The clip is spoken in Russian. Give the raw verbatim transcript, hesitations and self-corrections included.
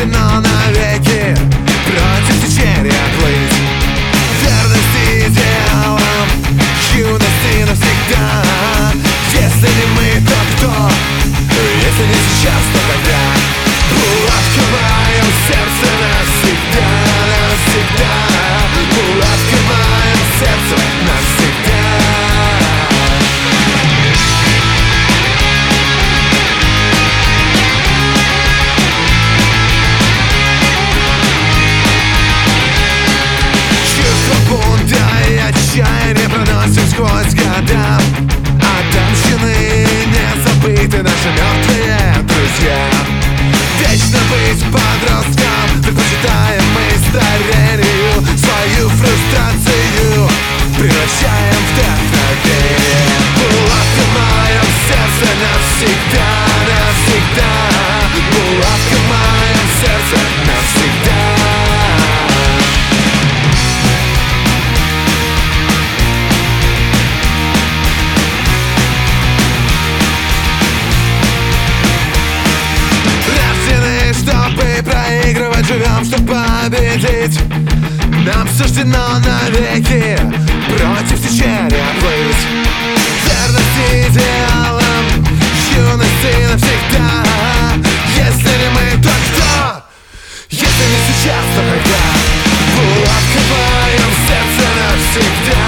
суждено навеки против течения плыть. Верность идеалам, юности навсегда. Если не мы, то кто? Если не сейчас, то когда? Булавка в моем сердце навсегда, навсегда. Булавка в моем сердце навсегда. Чувство бунта и отчаяния проносим сквозь года. Отомщены, не забыты наши мертвые друзья. Вечно быть подростком предпочитаем мы старению. Свою фрустрацию превращаем в вдохновение. Булавка в моем сердце навсегда, навсегда. Булавка в моем сердце навсегда. Проигрывать живем, чтобы победить. Нам суждено навеки против течения плыть. Верность идеалам, юности навсегда. Если не мы, то кто? Если не сейчас, то когда? Булавка в моем сердце навсегда.